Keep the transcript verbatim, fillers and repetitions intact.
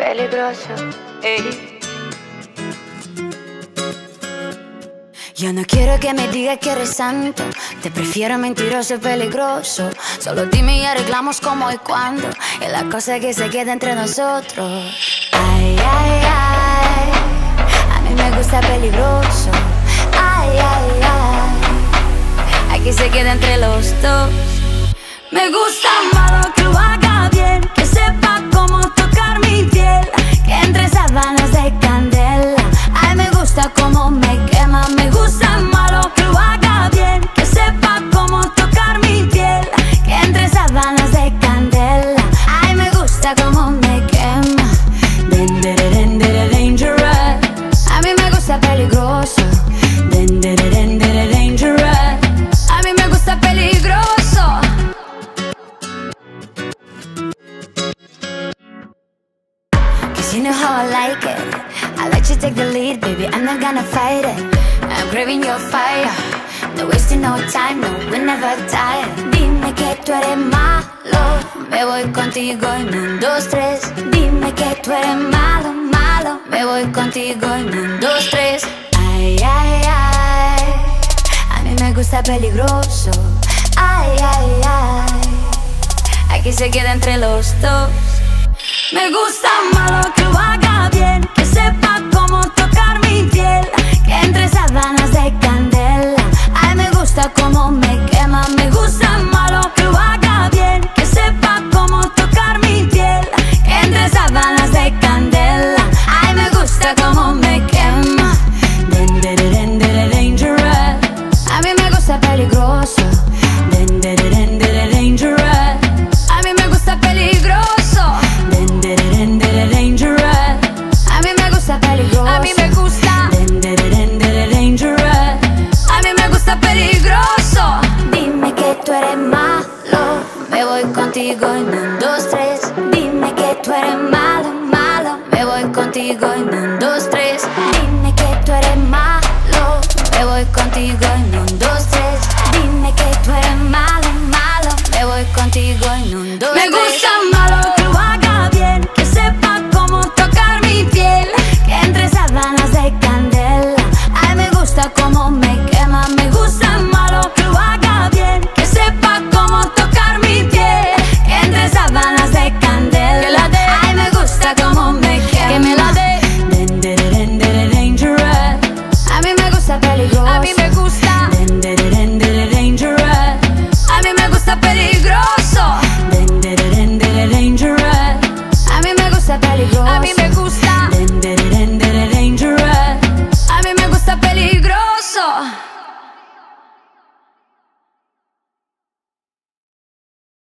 peligroso. Ey. Yo no quiero que me digas que eres santo, te prefiero mentiroso y peligroso. Solo dime y arreglamos cómo y cuándo, y la cosa que se queda entre nosotros. Ay, ay, ay, a mí me gusta peligroso. Ay, ay, ay, aquí se queda entre los dos. Me gusta malo, que lo haga bien, que sepa cómo tocar mi piel, que entre sábanas de candela. Ay, me gusta cómo me quema. Me gusta malo, que lo haga bien, que sepa cómo tocar mi piel, que entre sábanas de candela. Ay, me gusta cómo me quema. Dangerous. A mí me gusta peligroso. Dangerous. A mí me gusta peligroso. Cause you know how I like it. I let you take the lead, baby, I'm not gonna fight it. I'm craving your fire, no wasting no time, no, we're never tired. Dime que tú eres malo, me voy contigo en un, dos, tres. Dime que tú eres malo, malo, me voy contigo en un, dos, tres. Ay, ay, ay, a mí me gusta peligroso. Ay, ay, ay, aquí se queda entre los dos. Me gusta malo, que lo haga bien, que sepa cómo tocar mi piel, que entre sábanas de candela. Ay, me gusta cómo me quema. Me gusta malo, que lo haga bien, que sepa cómo tocar mi piel, que entre sábanas de candela. Ay, me gusta cómo me quema. Dangerous. A mí me gusta peligroso. Dangerous. A mí me gusta peligroso. Dangerous. A mí me gusta peligroso. A mí me gusta. Dangerous. A mí me gusta peligroso. Dime que tú eres malo, me voy contigo en un, dos, tres. Dime que tú eres malo, malo, me voy contigo en un, dos, tres. Dime que tú eres malo, me voy contigo en un, dos, tres. Dime que tú eres malo, malo, me voy contigo en un, dos, tres.